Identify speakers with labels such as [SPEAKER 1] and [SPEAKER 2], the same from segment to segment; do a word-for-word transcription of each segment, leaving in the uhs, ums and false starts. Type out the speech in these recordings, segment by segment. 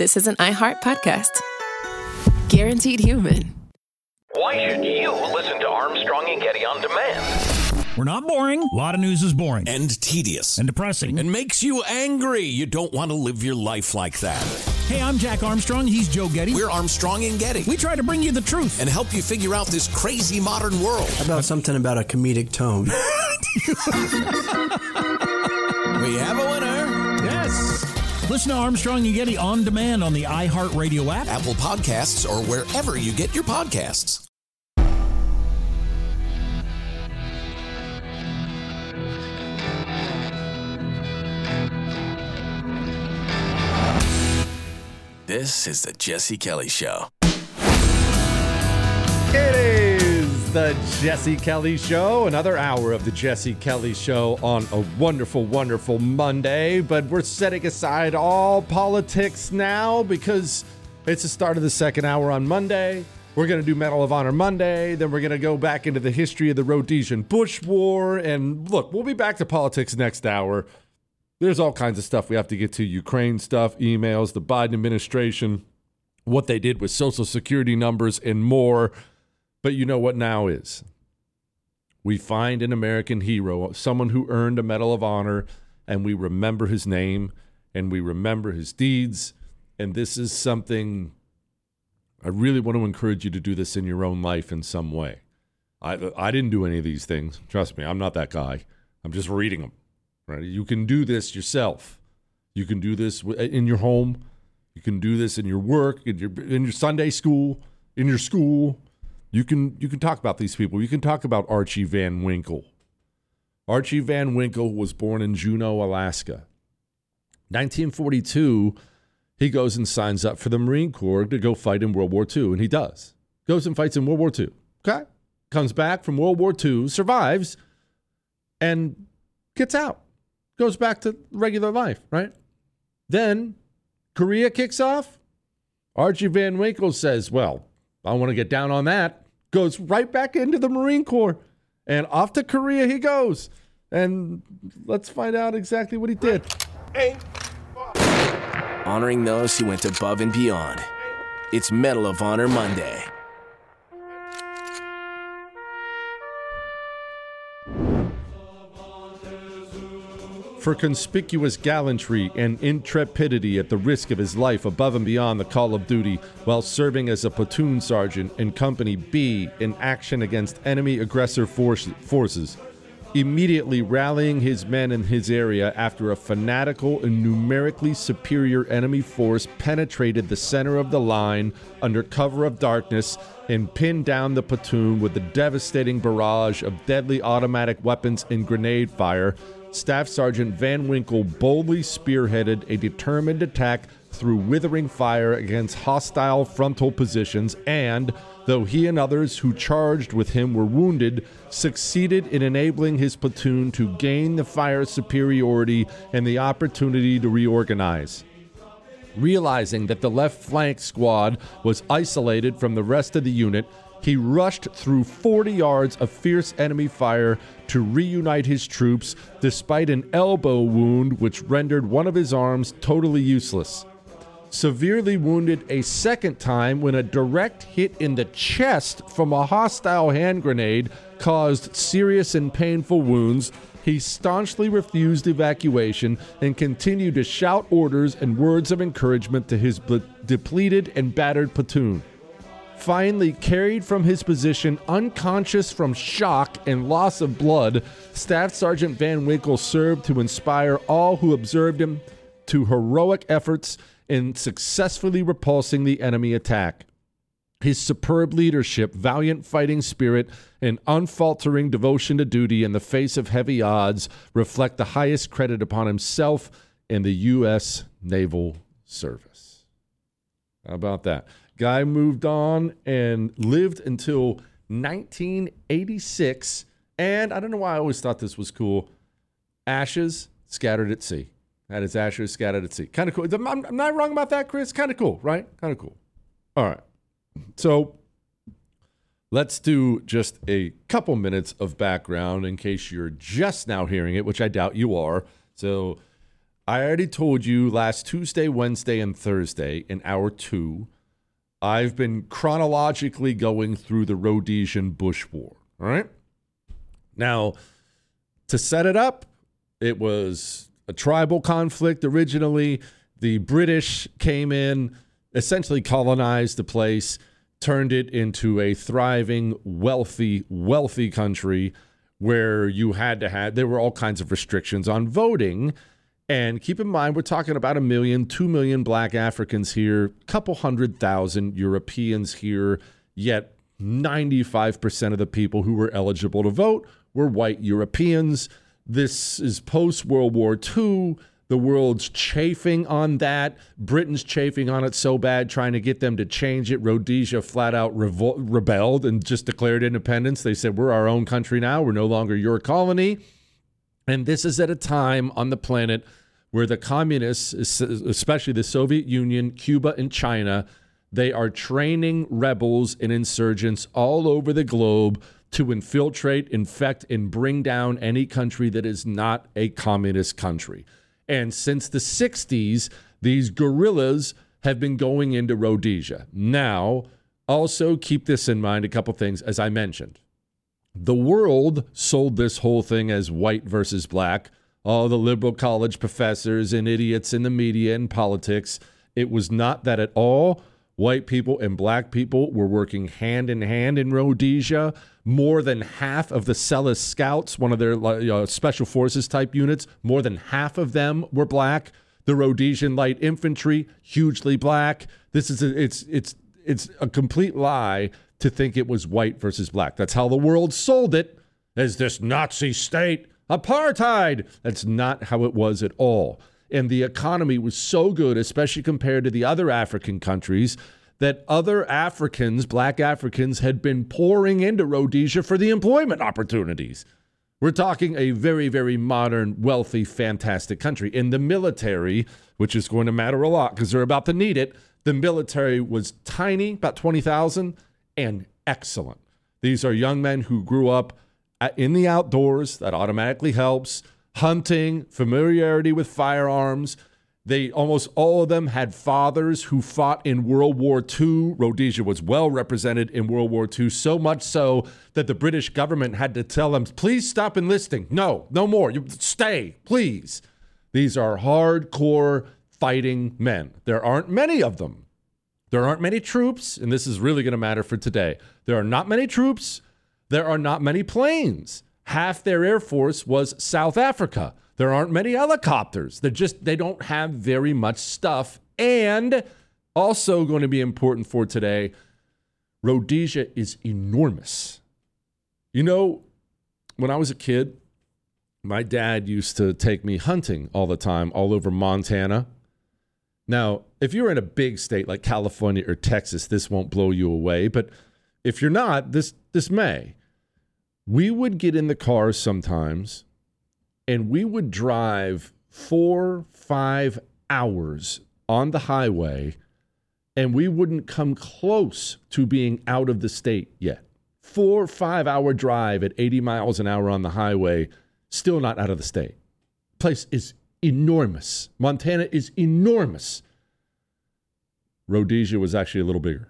[SPEAKER 1] this is an iHeart podcast. Guaranteed human.
[SPEAKER 2] Why should you listen to Armstrong and Getty on demand?
[SPEAKER 3] We're not boring. A lot of news is boring.
[SPEAKER 4] And tedious.
[SPEAKER 3] And depressing.
[SPEAKER 4] And makes you angry. You don't want to live your life like that.
[SPEAKER 3] Hey, I'm Jack Armstrong. He's Joe Getty.
[SPEAKER 4] We're Armstrong and Getty.
[SPEAKER 3] We try to bring you the truth.
[SPEAKER 4] And help you figure out this crazy modern world.
[SPEAKER 5] How about something about a comedic tone?
[SPEAKER 4] We have a winner.
[SPEAKER 3] Yes. Listen to Armstrong and Getty on demand on the iHeartRadio app,
[SPEAKER 4] Apple Podcasts, or wherever you get your podcasts. This is the Jesse Kelly Show.
[SPEAKER 6] It is the Jesse Kelly Show, another hour of the Jesse Kelly Show on a wonderful, wonderful Monday. But we're setting aside all politics now because it's the start of the second hour on Monday. We're going to do Medal of Honor Monday. Then we're going to go back into the history of the Rhodesian Bush War. And look, we'll be back to politics next hour. There's all kinds of stuff we have to get to. Ukraine stuff, emails, the Biden administration, what they did with Social Security numbers, and more. But you know what now is? We find an American hero, someone who earned a Medal of Honor, and we remember his name, and we remember his deeds. And this is something I really want to encourage you to do this in your own life in some way. I, I didn't do any of these things. Trust me, I'm not that guy. I'm just reading them. Right? You can do this yourself. You can do this in your home. You can do this in your work, in your in your Sunday school, in your school. You can you can talk about these people. You can talk about Archie Van Winkle. Archie Van Winkle was born in Juneau, Alaska. nineteen forty-two, he goes and signs up for the Marine Corps to go fight in World War Two, and he does. Goes and fights in World War Two. Okay? Comes back from World War Two, survives, and gets out. Goes back to regular life, right? Then Korea kicks off. Archie Van Winkle says, well, I want to get down on that. Goes right back into the Marine Corps. And off to Korea he goes. And let's find out exactly what he did.
[SPEAKER 7] Honoring those who went above and beyond. It's Medal of Honor Monday.
[SPEAKER 6] For conspicuous gallantry and intrepidity at the risk of his life above and beyond the call of duty while serving as a platoon sergeant in Company B in action against enemy aggressor force, forces, immediately rallying his men in his area after a fanatical and numerically superior enemy force penetrated the center of the line under cover of darkness and pinned down the platoon with a devastating barrage of deadly automatic weapons and grenade fire, Staff Sergeant Van Winkle boldly spearheaded a determined attack through withering fire against hostile frontal positions and, though he and others who charged with him were wounded, succeeded in enabling his platoon to gain the fire superiority and the opportunity to reorganize. Realizing that the left flank squad was isolated from the rest of the unit, he rushed through forty yards of fierce enemy fire to reunite his troops despite an elbow wound which rendered one of his arms totally useless. Severely wounded a second time when a direct hit in the chest from a hostile hand grenade caused serious and painful wounds, he staunchly refused evacuation and continued to shout orders and words of encouragement to his ble- depleted and battered platoon. Finally carried from his position unconscious from shock and loss of blood, Staff Sergeant Van Winkle served to inspire all who observed him to heroic efforts in successfully repulsing the enemy attack. His superb leadership, valiant fighting spirit, and unfaltering devotion to duty in the face of heavy odds reflect the highest credit upon himself and the U S Naval Service. How about that? Guy moved on and lived until nineteen eighty-six. And I don't know why I always thought this was cool. Ashes scattered at sea. Had his ashes scattered at sea. Kind of cool. I'm, I'm not wrong about that, Chris. Kind of cool, right? Kind of cool. All right. So let's do just a couple minutes of background in case you're just now hearing it, which I doubt you are. So I already told you last Tuesday, Wednesday, and Thursday in hour two, I've been chronologically going through the Rhodesian Bush War. All right. Now, to set it up, it was a tribal conflict originally. The British came in, essentially colonized the place, turned it into a thriving, wealthy, wealthy country where you had to have, there were all kinds of restrictions on voting. And keep in mind, we're talking about a million, two million black Africans here, a couple hundred thousand Europeans here, yet ninety-five percent of the people who were eligible to vote were white Europeans. This is post-World War Two. The world's chafing on that. Britain's chafing on it so bad, trying to get them to change it. Rhodesia flat out revol- rebelled and just declared independence. They said, we're our own country now. We're no longer your colony. And this is at a time on the planet where the communists, especially the Soviet Union, Cuba, and China, they are training rebels and insurgents all over the globe to infiltrate, infect, and bring down any country that is not a communist country. And since the sixties, these guerrillas have been going into Rhodesia. Now, also keep this in mind, a couple things, as I mentioned. The world sold this whole thing as white versus black. All the liberal college professors and idiots in the media and politics. It was not that at all. White people and black people were working hand in hand in Rhodesia. More than half of the Selous Scouts, one of their uh, special forces type units, more than half of them were black. The Rhodesian Light Infantry, hugely black. This is a, it's it's it's a complete lie to think it was white versus black. That's how the world sold it, as this Nazi state, apartheid. That's not how it was at all. And the economy was so good, especially compared to the other African countries, that other Africans, black Africans, had been pouring into Rhodesia for the employment opportunities. We're talking a very, very modern, wealthy, fantastic country. In the military, which is going to matter a lot because they're about to need it, the military was tiny, about twenty thousand, and excellent. These are young men who grew up in the outdoors. That automatically helps. Hunting, familiarity with firearms. They almost all of them had fathers who fought in World War Two. Rhodesia was well represented in World War Two, so much so that the British government had to tell them, please stop enlisting. No, no more. You stay, please. These are hardcore fighting men. There aren't many of them. There aren't many troops, and this is really going to matter for today. There are not many troops. There are not many planes. Half their air force was South Africa. There aren't many helicopters. They're just, they don't have very much stuff. And also going to be important for today, Rhodesia is enormous. You know, when I was a kid, my dad used to take me hunting all the time, all over Montana. Now, if you're in a big state like California or Texas, this won't blow you away. But if you're not, this this may. We would get in the car sometimes, and we would drive four, five hours on the highway, and we wouldn't come close to being out of the state yet. Four, five-hour drive at eighty miles an hour on the highway, still not out of the state. Place is enormous. Montana is enormous. Rhodesia was actually a little bigger.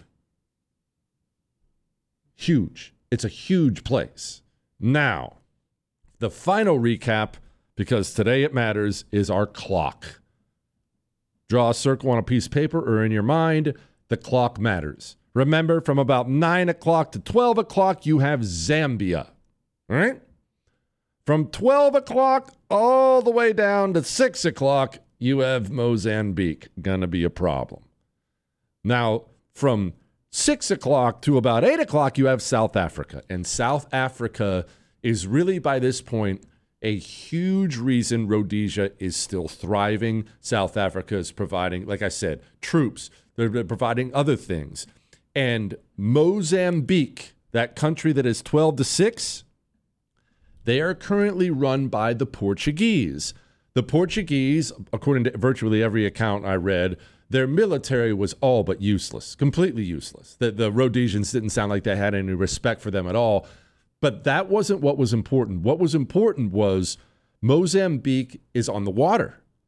[SPEAKER 6] Huge. It's a huge place. Now, the final recap, because today it matters, is our clock. Draw a circle on a piece of paper or in your mind. The clock matters. Remember, from about nine o'clock to twelve o'clock, you have Zambia. All right? From twelve o'clock all the way down to six o'clock, you have Mozambique. Gonna be a problem. Now, from six o'clock to about eight o'clock, you have South Africa. And South Africa is really, by this point, a huge reason Rhodesia is still thriving. South Africa is providing, like I said, troops. They're providing other things. And Mozambique, that country that is twelve to six, they are currently run by the Portuguese. The Portuguese, according to virtually every account I read, their military was all but useless, completely useless. The, the Rhodesians didn't sound like they had any respect for them at all. But that wasn't what was important. What was important was Mozambique is on the water.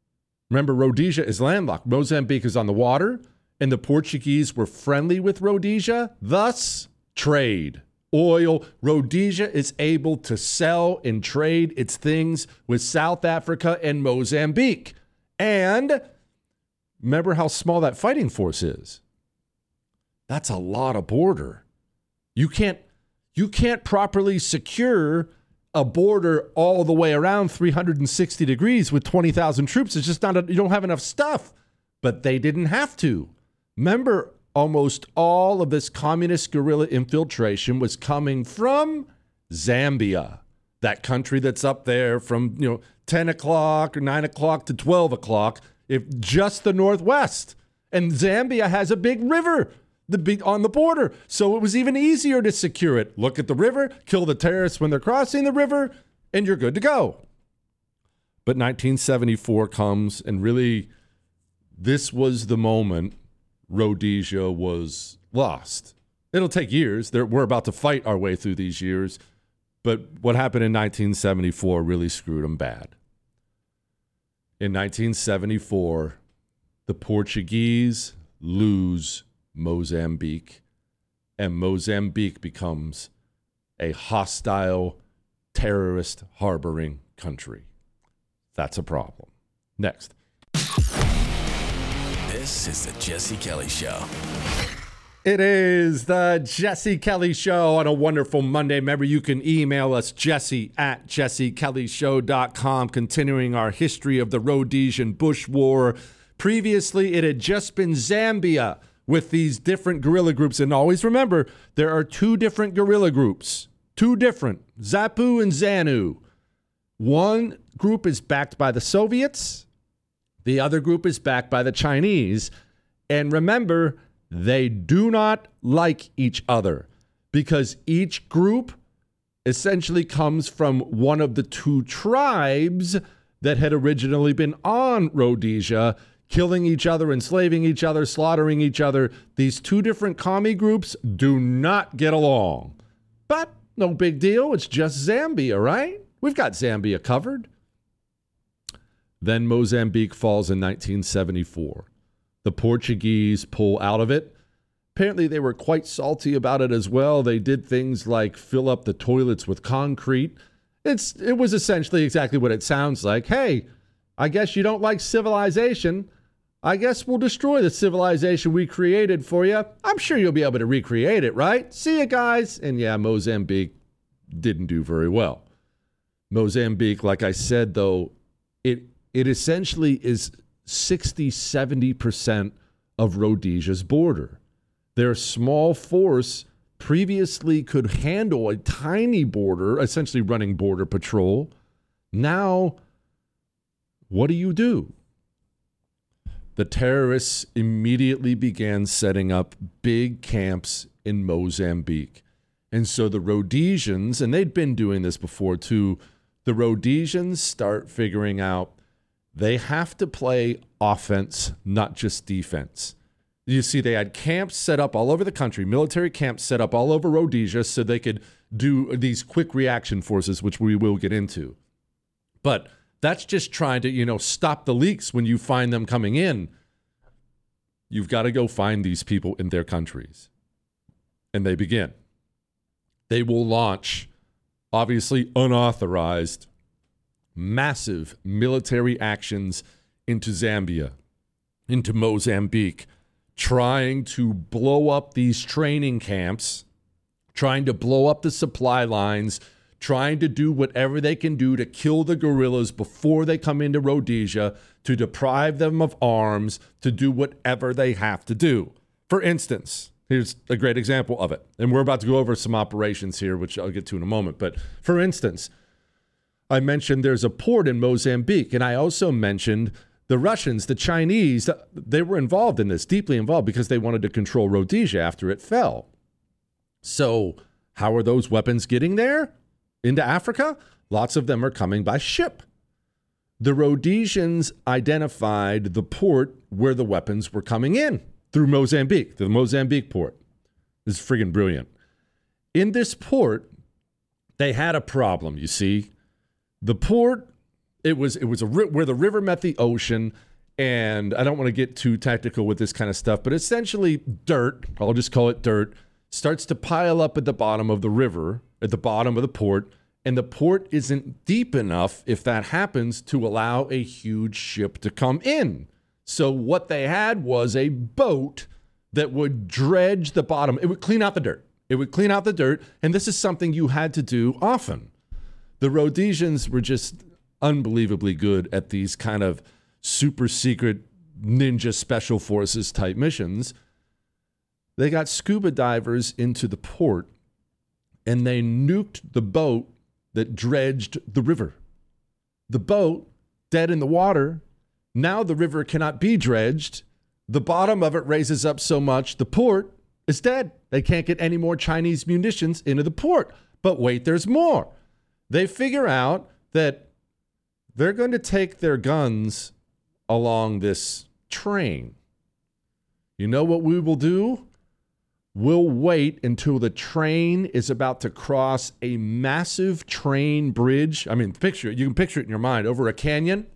[SPEAKER 6] Remember, Rhodesia is landlocked. Mozambique is on the water, and the Portuguese were friendly with Rhodesia, thus trade. Oil. Rhodesia is able to sell and trade its things with South Africa and Mozambique. And remember how small that fighting force is. That's a lot of border. You can't you can't properly secure a border all the way around three hundred sixty degrees with twenty thousand troops. It's just not a, you don't have enough stuff. But they didn't have to. Remember, almost all of this communist guerrilla infiltration was coming from Zambia, that country that's up there from, you know, ten o'clock or nine o'clock to twelve o'clock, if just the Northwest. And Zambia has a big river the big, on the border, so it was even easier to secure it. Look at the river, kill the terrorists when they're crossing the river, and you're good to go. But nineteen seventy-four comes, and really, this was the moment Rhodesia was lost. It'll take years. They're, we're about to fight our way through these years. But what happened in nineteen seventy-four really screwed them bad. In nineteen seventy-four, the Portuguese lose Mozambique, and Mozambique becomes a hostile, terrorist harboring country. That's a problem. Next.
[SPEAKER 7] This is the Jesse Kelly Show.
[SPEAKER 6] It is the Jesse Kelly Show on a wonderful Monday. Remember, you can email us, Jesse at jesse kelly show dot com, continuing our history of the Rhodesian Bush War. Previously, it had just been Zambia with these different guerrilla groups. And always remember, there are two different guerrilla groups. Two different. ZAPU and ZANU. One group is backed by the Soviets. The other group is backed by the Chinese. And remember, they do not like each other because each group essentially comes from one of the two tribes that had originally been on Rhodesia, killing each other, enslaving each other, slaughtering each other. These two different commie groups do not get along. But no big deal. It's just Zambia, right? We've got Zambia covered. Then Mozambique falls in nineteen seventy-four. The Portuguese pull out of it. Apparently, they were quite salty about it as well. They did things like fill up the toilets with concrete. It's It was essentially exactly what it sounds like. Hey, I guess you don't like civilization. I guess we'll destroy the civilization we created for you. I'm sure you'll be able to recreate it, right? See you guys. And yeah, Mozambique didn't do very well. Mozambique, like I said, though, it it essentially is sixty, seventy percent of Rhodesia's border. Their small force previously could handle a tiny border, essentially running border patrol. Now, what do you do? The terrorists immediately began setting up big camps in Mozambique. And so the Rhodesians, and they'd been doing this before too, the Rhodesians start figuring out they have to play offense, not just defense. You see, they had camps set up all over the country, military camps set up all over Rhodesia so they could do these quick reaction forces, which we will get into. But that's just trying to, you know, stop the leaks when you find them coming in. You've got to go find these people in their countries. And they begin. They will launch, obviously unauthorized, massive military actions into Zambia, into Mozambique, trying to blow up these training camps, trying to blow up the supply lines, trying to do whatever they can do to kill the guerrillas before they come into Rhodesia, to deprive them of arms, to do whatever they have to do. For instance, here's a great example of it. And we're about to go over some operations here, which I'll get to in a moment. But for instance, I mentioned there's a port in Mozambique, and I also mentioned the Russians, the Chinese, they were involved in this, deeply involved, because they wanted to control Rhodesia after it fell. So how are those weapons getting there? Into Africa? Lots of them are coming by ship. The Rhodesians identified the port where the weapons were coming in, through Mozambique, the Mozambique port. This is friggin' brilliant. In this port, they had a problem, you see. The port, it was it was a where the river met the ocean, And I don't want to get too technical with this kind of stuff, but essentially dirt, I'll just call it dirt, starts to pile up at the bottom of the river, at the bottom of the port, and the port isn't deep enough, if that happens, to allow a huge ship to come in. So what they had was a boat that would dredge the bottom. It would clean out the dirt. It would clean out the dirt, and this is something you had to do often. The Rhodesians were just unbelievably good at these kind of super secret ninja special forces type missions. They got scuba divers into the port and they nuked the boat that dredged the river. The boat, dead in the water, now the river cannot be dredged. The bottom of it raises up so much, the port is dead. They can't get any more Chinese munitions into the port. But wait, there's more. They figure out that they're going to take their guns along this train. You know what we will do? We'll wait until the train is about to cross a massive train bridge. I mean, picture it. You can picture it in your mind over a canyon.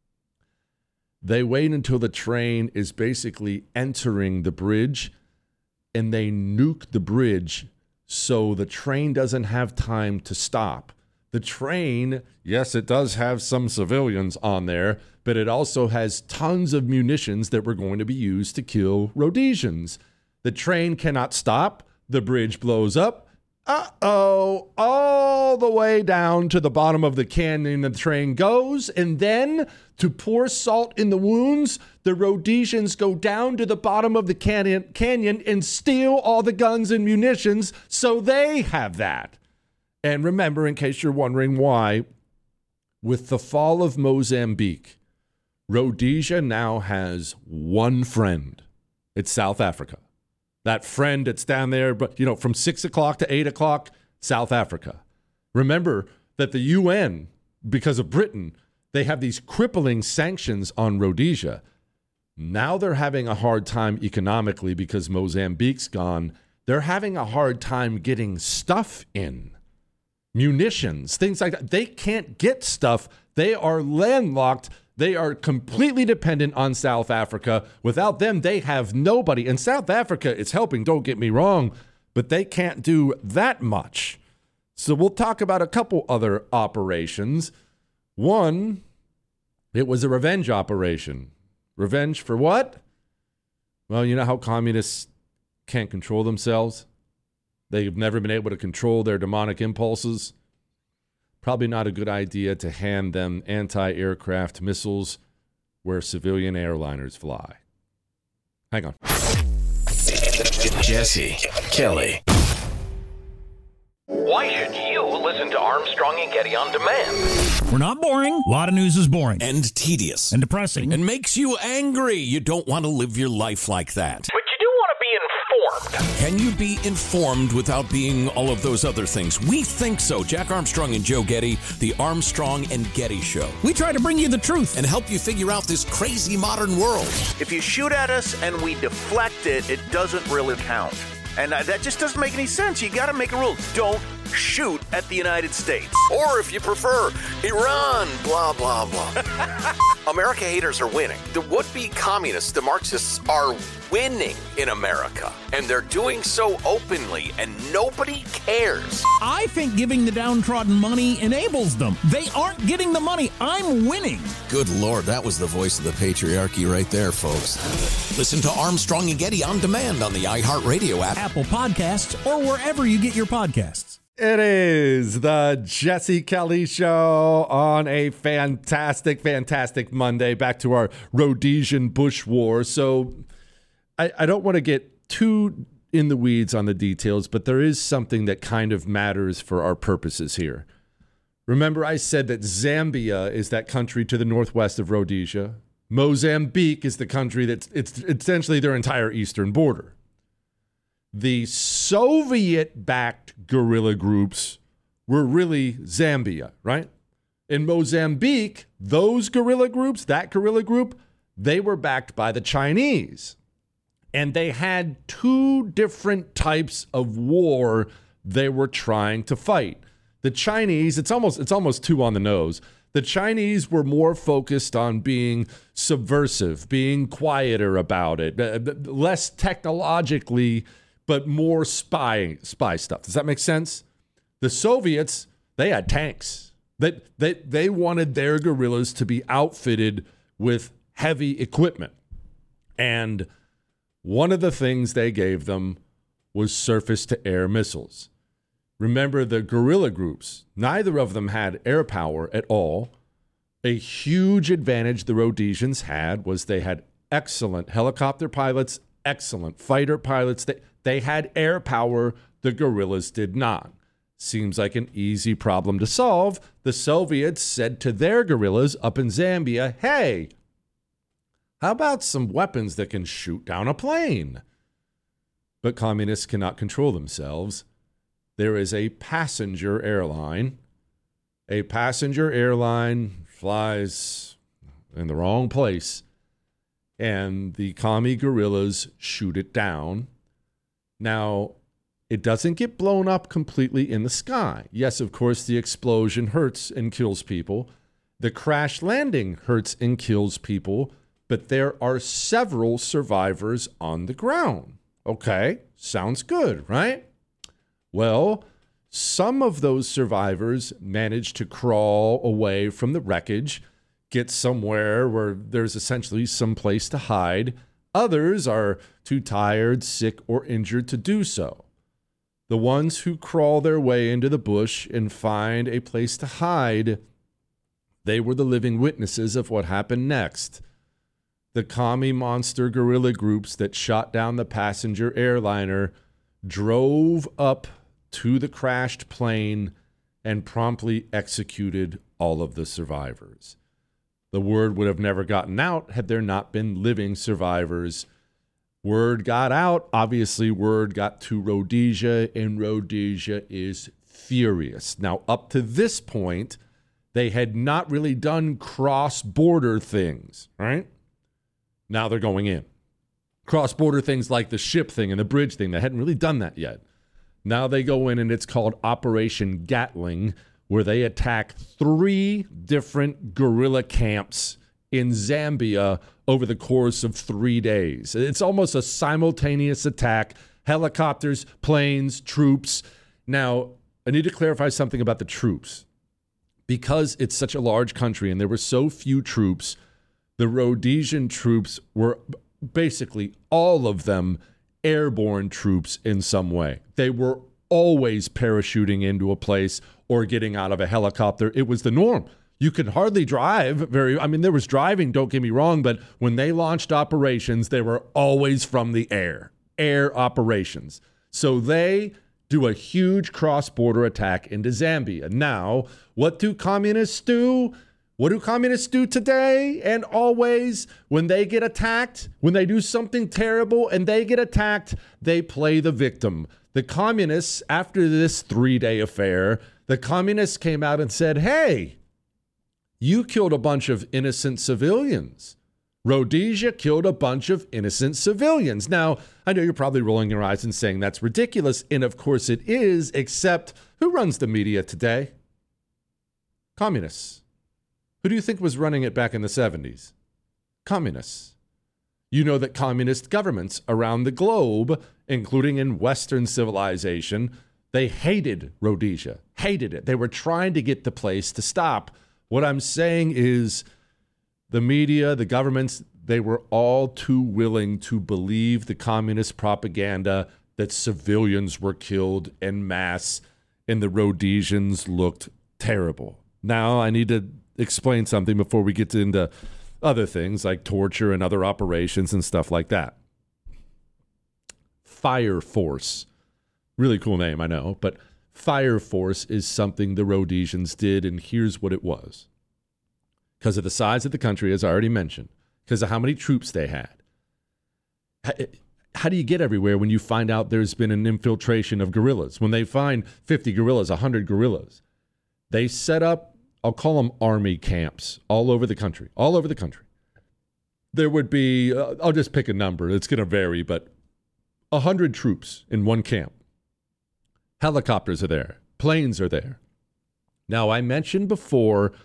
[SPEAKER 6] They wait until the train is basically entering the bridge, and they nuke the bridge so the train doesn't have time to stop. The train, yes, it does have some civilians on there, but it also has tons of munitions that were going to be used to kill Rhodesians. The train cannot stop. The bridge blows up. Uh-oh, all the way down to the bottom of the canyon the train goes. And then, to pour salt in the wounds, the Rhodesians go down to the bottom of the canyon, canyon and steal all the guns and munitions so they have that. And remember, in case you're wondering why, with the fall of Mozambique, Rhodesia now has one friend. It's South Africa. That friend that's down there, but you know, from six o'clock to eight o'clock, South Africa. Remember that the U N, because of Britain, they have these crippling sanctions on Rhodesia. Now they're having a hard time economically because Mozambique's gone. They're having a hard time getting stuff in. Munitions, things like that. They can't get stuff. They are landlocked. They are completely dependent on South Africa. Without them, they have nobody. And South Africa is helping, don't get me wrong, but they can't do that much. So we'll talk about a couple other operations. One, it was a revenge operation. Revenge for what? Well, you know how communists can't control themselves? They've never been able to control their demonic impulses. Probably not a good idea to hand them anti-aircraft missiles where civilian airliners fly. Hang on.
[SPEAKER 7] Jesse Kelly.
[SPEAKER 2] Why should you listen to Armstrong and Getty on demand?
[SPEAKER 3] We're not boring. A lot of news is boring.
[SPEAKER 4] And tedious.
[SPEAKER 3] And depressing.
[SPEAKER 4] And makes you angry. You don't want to live your life like that.
[SPEAKER 2] But you do want to be informed.
[SPEAKER 4] Can you be informed without being all of those other things? We think so. Jack Armstrong and Joe Getty, the Armstrong and Getty Show.
[SPEAKER 3] We try to bring you the truth.
[SPEAKER 4] And help you figure out this crazy modern world.
[SPEAKER 8] If you shoot at us and we deflect it, it doesn't really count. And uh, that just doesn't make any sense. You got to make a rule. Don't shoot at the United States.
[SPEAKER 2] Or if you prefer, Iran, blah, blah, blah. America haters are winning. The would-be communists, the Marxists, are winning in America. And they're doing so openly, and nobody cares.
[SPEAKER 3] I think giving the downtrodden money enables them. They aren't getting the money. I'm winning.
[SPEAKER 4] Good Lord, that was the voice of the patriarchy right there, folks. Listen to Armstrong and Getty on demand on the iHeartRadio app,
[SPEAKER 3] Apple Podcasts, or wherever you get your podcasts.
[SPEAKER 6] It is the Jesse Kelly Show on a fantastic, fantastic Monday. Back to our Rhodesian Bush War. So I, I don't want to get too in the weeds on the details, but there is something that kind of matters for our purposes here. Remember, I said that Zambia is that country to the northwest of Rhodesia. Mozambique is the country that's it's essentially their entire eastern border. The Soviet-backed guerrilla groups were really Zambia, right? In Mozambique, those guerrilla groups, that guerrilla group, they were backed by the Chinese. And they had two different types of war they were trying to fight. The Chinese, it's almost it's almost two on the nose. The Chinese were more focused on being subversive, being quieter about it, less technologically, but more spy spy stuff. Does that make sense? The Soviets, they had tanks. They, they, they wanted their guerrillas to be outfitted with heavy equipment. And one of the things they gave them was surface-to-air missiles. Remember, the guerrilla groups, neither of them had air power at all. A huge advantage the Rhodesians had was they had excellent helicopter pilots, excellent fighter pilots. They, they had air power. The guerrillas did not. Seems like an easy problem to solve. The Soviets said to their guerrillas up in Zambia, hey, how about some weapons that can shoot down a plane? But communists cannot control themselves. There is a passenger airline. A passenger airline flies in the wrong place, and the commie guerrillas shoot it down. Now, it doesn't get blown up completely in the sky. Yes, of course, the explosion hurts and kills people. The crash landing hurts and kills people, but there are several survivors on the ground. Okay, sounds good, right? Well, some of those survivors managed to crawl away from the wreckage, get somewhere where there's essentially some place to hide. Others are too tired, sick, or injured to do so. The ones who crawl their way into the bush and find a place to hide, they were the living witnesses of what happened next. The commie monster guerrilla groups that shot down the passenger airliner drove up to the crashed plane and promptly executed all of the survivors. The word would have never gotten out had there not been living survivors. Word got out. Obviously, word got to Rhodesia, and Rhodesia is furious. Now, up to this point, they had not really done cross-border things, right? Now they're going in. Cross-border things like the ship thing and the bridge thing, they hadn't really done that yet. Now they go in, and it's called Operation Gatling, where they attack three different guerrilla camps in Zambia over the course of three days. It's almost a simultaneous attack. Helicopters, planes, troops. Now, I need to clarify something about the troops. Because it's such a large country and there were so few troops, the Rhodesian troops were basically all of them airborne troops in some way. They were always parachuting into a place or getting out of a helicopter. It was the norm. You could hardly drive very, I mean, there was driving, don't get me wrong, but when they launched operations, they were always from the air, air operations. So they do a huge cross-border attack into Zambia. Now, what do communists do? What do communists do today and always when they get attacked? When they do something terrible and they get attacked, they play the victim. The communists, after this three-day affair, the communists came out and said, hey, you killed a bunch of innocent civilians. Rhodesia killed a bunch of innocent civilians. Now, I know you're probably rolling your eyes and saying that's ridiculous, and of course it is, except who runs the media today? Communists. Who do you think was running it back in the seventies? Communists. You know that communist governments around the globe, including in Western civilization, they hated Rhodesia, hated it. They were trying to get the place to stop. What I'm saying is the media, the governments, they were all too willing to believe the communist propaganda that civilians were killed en masse and the Rhodesians looked terrible. Now I need to explain something before we get into other things like torture and other operations and stuff like that. Fire Force. Really cool name, I know, but Fire Force is something the Rhodesians did, and here's what it was. Because of the size of the country, as I already mentioned, because of how many troops they had. How do you get everywhere when you find out there's been an infiltration of guerrillas? When they find fifty guerrillas, one hundred guerrillas, they set up, I'll call them army camps all over the country, all over the country. There would be, uh, I'll just pick a number. It's going to vary, but one hundred troops in one camp. Helicopters are there. Planes are there. Now, I mentioned before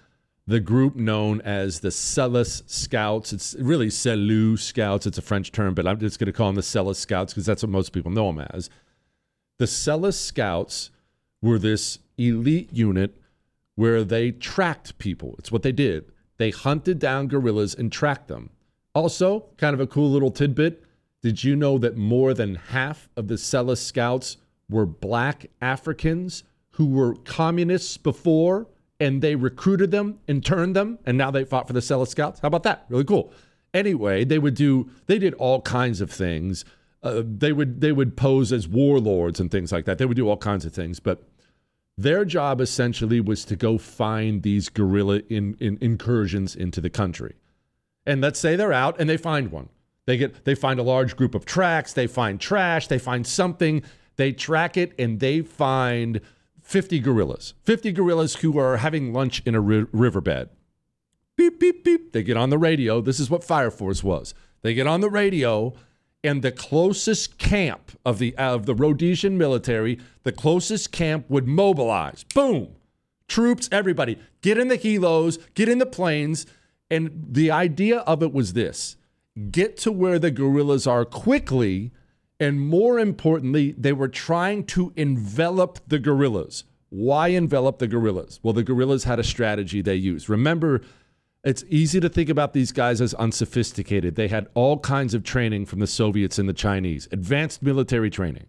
[SPEAKER 6] the group known as the Selous Scouts. It's really Selous Scouts. It's a French term, but I'm just going to call them the Selous Scouts because that's what most people know them as. The Selous Scouts were this elite unit where they tracked people. It's what they did. They hunted down guerrillas and tracked them. Also, kind of a cool little tidbit, did you know that more than half of the Selous Scouts were black Africans who were communists before, and they recruited them, interned them, and now they fought for the Selous Scouts? How about that? Really cool. Anyway, they would do, they did all kinds of things. Uh, they would they would pose as warlords and things like that. They would do all kinds of things, but their job essentially was to go find these guerrilla in, in incursions into the country. And let's say they're out and they find one. They get they find a large group of tracks, they find trash, they find something, they track it, and they find fifty guerrillas. fifty guerrillas who are having lunch in a ri- riverbed. Beep, beep, beep. They get on the radio. This is what Fire Force was. They get on the radio, and the closest camp of the of the Rhodesian military, the closest camp would mobilize. Boom. Troops, everybody, get in the helos, get in the planes. And the idea of it was this: get to where the guerrillas are quickly, and more importantly, they were trying to envelop the guerrillas. Why envelop the guerrillas? Well, the guerrillas had a strategy they used. Remember, it's easy to think about these guys as unsophisticated. They had all kinds of training from the Soviets and the Chinese, advanced military training.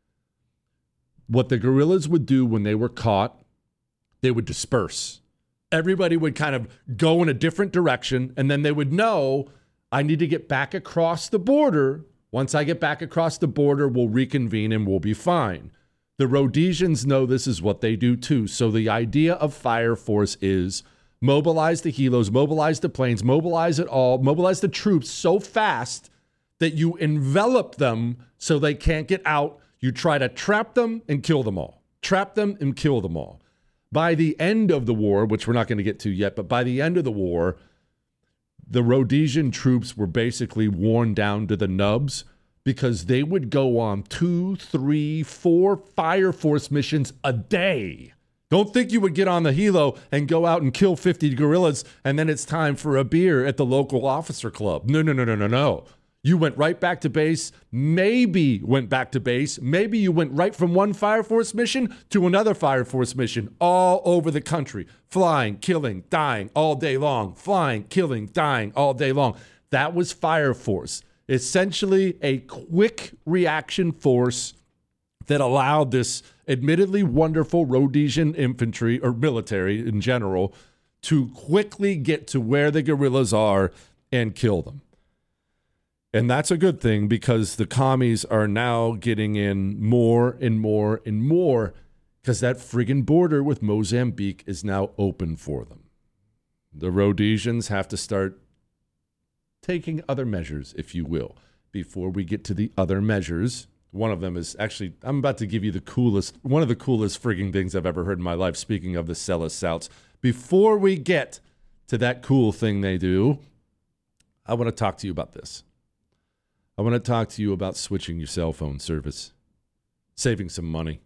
[SPEAKER 6] What the guerrillas would do when they were caught, they would disperse. Everybody would kind of go in a different direction, and then they would know, I need to get back across the border. Once I get back across the border, we'll reconvene and we'll be fine. The Rhodesians know this is what they do too. So the idea of Fire Force is mobilize the helos, mobilize the planes, mobilize it all, mobilize the troops so fast that you envelop them so they can't get out. You try to trap them and kill them all. Trap them and kill them all. By the end of the war, which we're not going to get to yet, but by the end of the war, the Rhodesian troops were basically worn down to the nubs because they would go on two, three, four Fire Force missions a day. Don't think you would get on the helo and go out and kill fifty guerrillas and then it's time for a beer at the local officer club. No, no, no, no, no, no. You went right back to base, maybe went back to base, maybe you went right from one Fire Force mission to another Fire Force mission all over the country, flying, killing, dying all day long, flying, killing, dying all day long. That was Fire Force, essentially a quick reaction force that allowed this admittedly wonderful Rhodesian infantry or military in general to quickly get to where the guerrillas are and kill them. And that's a good thing because the commies are now getting in more and more and more because that friggin' border with Mozambique is now open for them. The Rhodesians have to start taking other measures, if you will. Before we get to the other measures, one of them is actually, I'm about to give you the coolest, one of the coolest friggin' things I've ever heard in my life, speaking of the Selous Scouts. Before we get to that cool thing they do, I want to talk to you about this. I want to talk to you about switching your cell phone service, saving some money.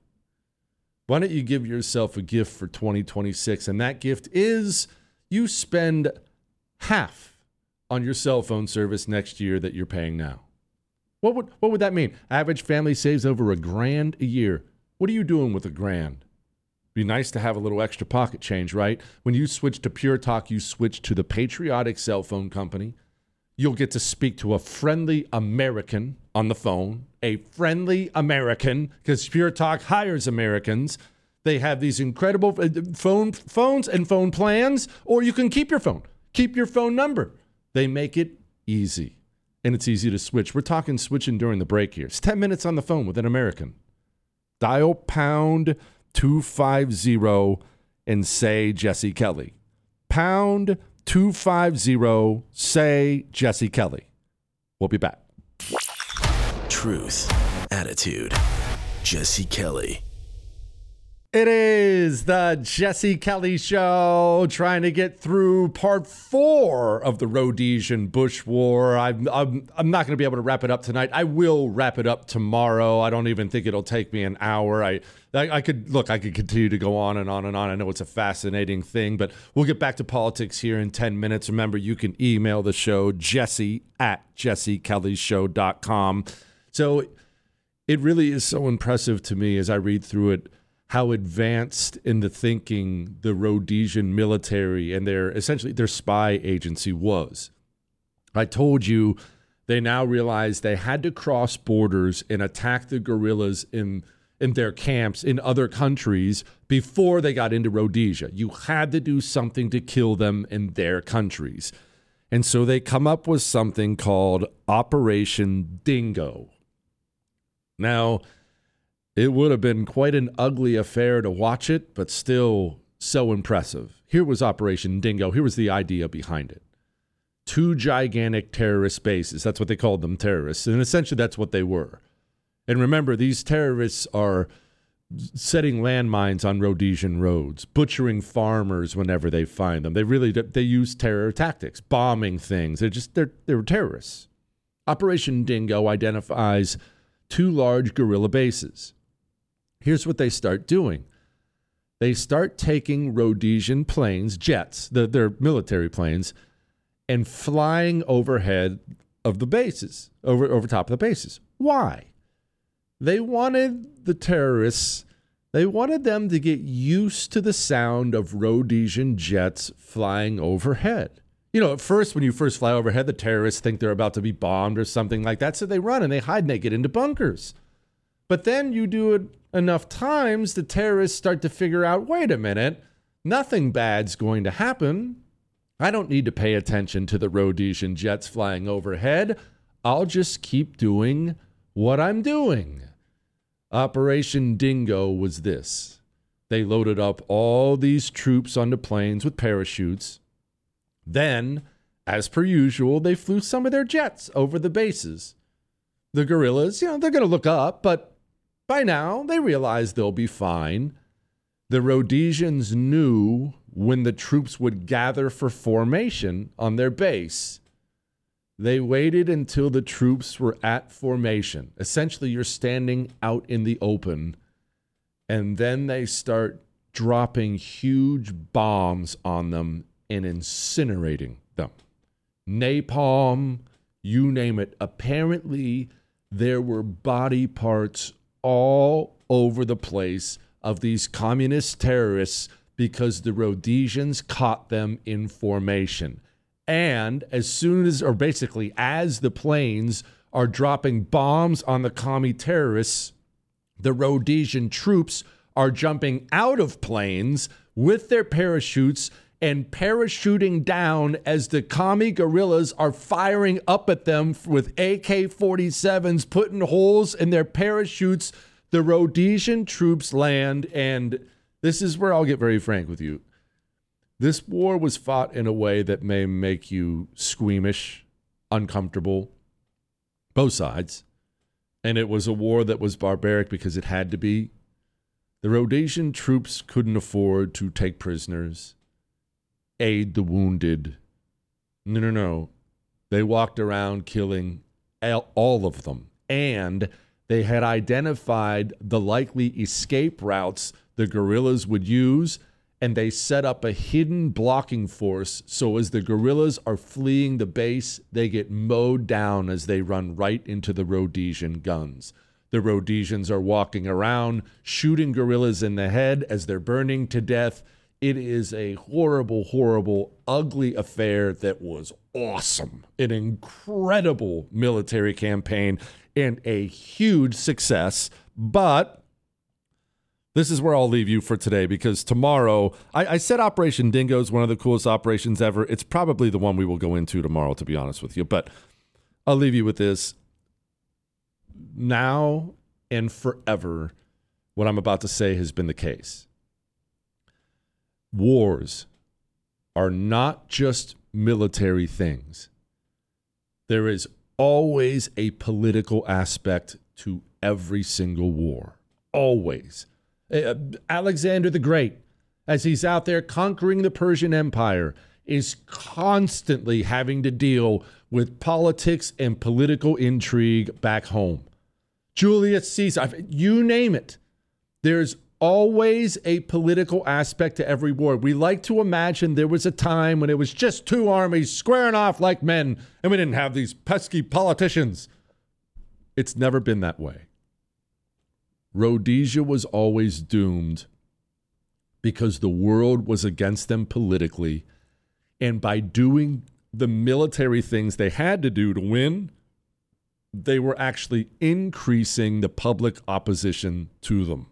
[SPEAKER 6] Why don't you give yourself a gift for twenty twenty-six? And that gift is you spend half on your cell phone service next year that you're paying now. What would what would that mean? Average family saves over a grand a year. What are you doing with a grand? Be nice to have a little extra pocket change, right? When you switch to Pure Talk, you switch to the patriotic cell phone company. You'll get to speak to a friendly American on the phone, a friendly American, because Pure Talk hires Americans. They have these incredible phone phones and phone plans, or you can keep your phone. Keep your phone number. They make it easy, and it's easy to switch. We're talking switching during the break here. It's ten minutes on the phone with an American. Dial pound two fifty and say Jesse Kelly. Pound two fifty, say Jesse Kelly. We'll be back.
[SPEAKER 7] Truth, attitude, Jesse Kelly.
[SPEAKER 6] It is the Jesse Kelly Show, trying to get through part four of the Rhodesian Bush War. I'm, I'm, I'm not going to be able to wrap it up tonight. I will wrap it up tomorrow. I don't even think it'll take me an hour. I, I, I could, look, I could continue to go on and on and on. I know it's a fascinating thing, but we'll get back to politics here in ten minutes. Remember, you can email the show, Jesse at jesse kelly show dot com. So it really is so impressive to me as I read through it, how advanced in the thinking the Rhodesian military and their essentially their spy agency was. I told you they now realize they had to cross borders and attack the guerrillas in in their camps in other countries before they got into Rhodesia. You had to do something to kill them in their countries. And so they come up with something called Operation Dingo. Now, it would have been quite an ugly affair to watch it, but still so impressive. Here was Operation Dingo. Here was the idea behind it. Two gigantic terrorist bases. That's what they called them, terrorists. And essentially that's what they were. And remember, these terrorists are setting landmines on Rhodesian roads, butchering farmers whenever they find them. They really, they use terror tactics, bombing things. They're just, they're, they're terrorists. Operation Dingo identifies two large guerrilla bases. Here's what they start doing. They start taking Rhodesian planes, jets, the, their military planes, and flying overhead of the bases, over, over top of the bases. Why? They wanted the terrorists, they wanted them to get used to the sound of Rhodesian jets flying overhead. You know, at first, when you first fly overhead, the terrorists think they're about to be bombed or something like that, so they run and they hide and they get into bunkers. But then you do it enough times, the terrorists start to figure out, wait a minute, nothing bad's going to happen. I don't need to pay attention to the Rhodesian jets flying overhead. I'll just keep doing what I'm doing. Operation Dingo was this. They loaded up all these troops onto planes with parachutes. Then, as per usual, they flew some of their jets over the bases. The guerrillas, you know, they're going to look up, but by now, they realize they'll be fine. The Rhodesians knew when the troops would gather for formation on their base. They waited until the troops were at formation. Essentially, you're standing out in the open, and then they start dropping huge bombs on them and incinerating them. Napalm, you name it. Apparently, there were body parts all over the place of these communist terrorists because the Rhodesians caught them in formation. And as soon as, or basically as the planes are dropping bombs on the commie terrorists, the Rhodesian troops are jumping out of planes with their parachutes and parachuting down as the commie guerrillas are firing up at them with A K forty-sevens, putting holes in their parachutes. The Rhodesian troops land, and this is where I'll get very frank with you. This war was fought in a way that may make you squeamish, uncomfortable, both sides. And it was a war that was barbaric because it had to be. The Rhodesian troops couldn't afford to take prisoners, aid the wounded. No, no, no. They walked around killing all of them. And they had identified the likely escape routes the guerrillas would use, and they set up a hidden blocking force so as the guerrillas are fleeing the base, they get mowed down as they run right into the Rhodesian guns. The Rhodesians are walking around, shooting guerrillas in the head as they're burning to death. It is a horrible, horrible, ugly affair that was awesome. An incredible military campaign and a huge success. But this is where I'll leave you for today, because tomorrow, I, I said Operation Dingo is one of the coolest operations ever. It's probably the one we will go into tomorrow, to be honest with you. But I'll leave you with this. Now and forever, what I'm about to say has been the case. Wars are not just military things. There is always a political aspect to every single war. Always. Uh, Alexander the Great, as he's out there conquering the Persian Empire, is constantly having to deal with politics and political intrigue back home. Julius Caesar, you name it. There's always a political aspect to every war. We like to imagine there was a time when it was just two armies squaring off like men, and we didn't have these pesky politicians. It's never been that way. Rhodesia was always doomed because the world was against them politically, and by doing the military things they had to do to win, they were actually increasing the public opposition to them.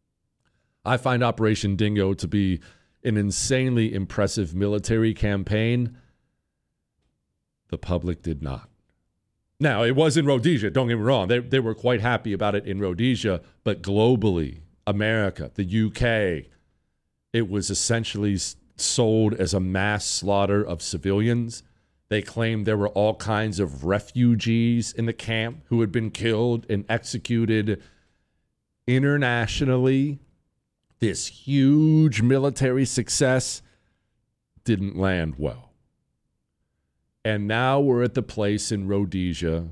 [SPEAKER 6] I find Operation Dingo to be an insanely impressive military campaign. The public did not. Now, it was in Rhodesia, don't get me wrong. They, they were quite happy about it in Rhodesia, but globally, America, the U K, it was essentially sold as a mass slaughter of civilians. They claimed there were all kinds of refugees in the camp who had been killed and executed. Internationally, this huge military success didn't land well. And now we're at the place in Rhodesia.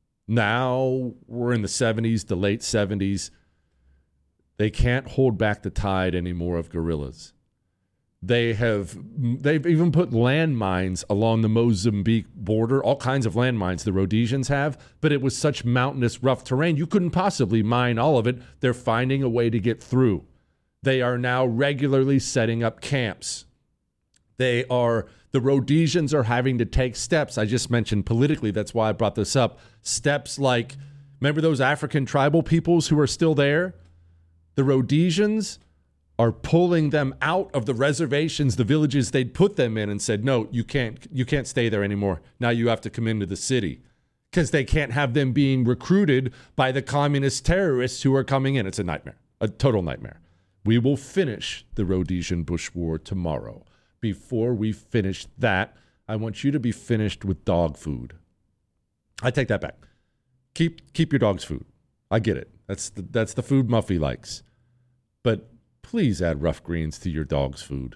[SPEAKER 6] Now we're in the seventies, the late seventies. They can't hold back the tide anymore of guerrillas. They have, they've even put landmines along the Mozambique border, all kinds of landmines the Rhodesians have, but it was such mountainous, rough terrain, you couldn't possibly mine all of it. They're finding a way to get through. They are now regularly setting up camps. They are, the Rhodesians are having to take steps. I just mentioned politically, that's why I brought this up. Steps like, remember those African tribal peoples who are still there? The Rhodesians are pulling them out of the reservations, the villages they'd put them in, and said, no, you can't, you can't stay there anymore. Now you have to come into the city, because they can't have them being recruited by the communist terrorists who are coming in. It's a nightmare, a total nightmare. We will finish the Rhodesian Bush War tomorrow. Before we finish that, I want you to be finished with dog food. I take that back. Keep keep your dog's food. I get it. That's the, that's the food Muffy likes. But please add rough greens to your dog's food.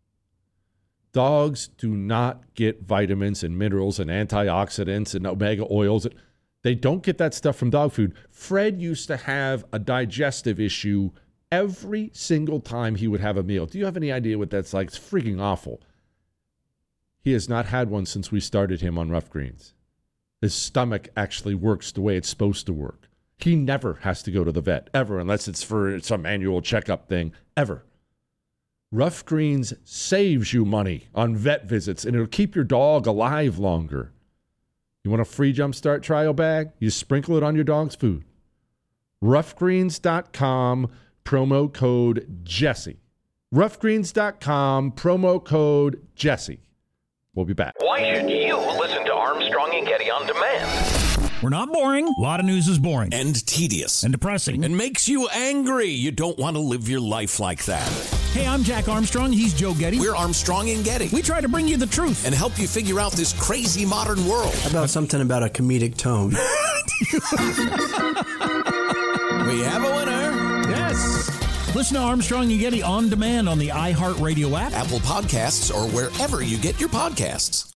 [SPEAKER 6] Dogs do not get vitamins and minerals and antioxidants and omega oils. They don't get that stuff from dog food. Fred used to have a digestive issue every single time he would have a meal. Do you have any idea what that's like? It's freaking awful. He has not had one since we started him on rough greens. His stomach actually works the way it's supposed to work. He never has to go to the vet, ever, unless it's for some annual checkup thing, ever. Rough Greens saves you money on vet visits, and it'll keep your dog alive longer. You want a free Jumpstart trial bag? You sprinkle it on your dog's food. rough greens dot com, promo code Jesse. rough greens dot com, promo code Jesse. We'll be back.
[SPEAKER 2] Why should you listen to Armstrong and Getty on demand?
[SPEAKER 3] We're not boring. A lot of news is boring.
[SPEAKER 4] And tedious.
[SPEAKER 3] And depressing.
[SPEAKER 4] And makes you angry. You don't want to live your life like that.
[SPEAKER 3] Hey, I'm Jack Armstrong. He's Joe Getty.
[SPEAKER 4] We're Armstrong and Getty.
[SPEAKER 3] We try to bring you the truth.
[SPEAKER 4] And help you figure out this crazy modern world.
[SPEAKER 5] How about something about a comedic tone?
[SPEAKER 4] We have a winner.
[SPEAKER 3] Yes. Listen to Armstrong and Getty on demand on the iHeartRadio app,
[SPEAKER 4] Apple Podcasts, or wherever you get your podcasts.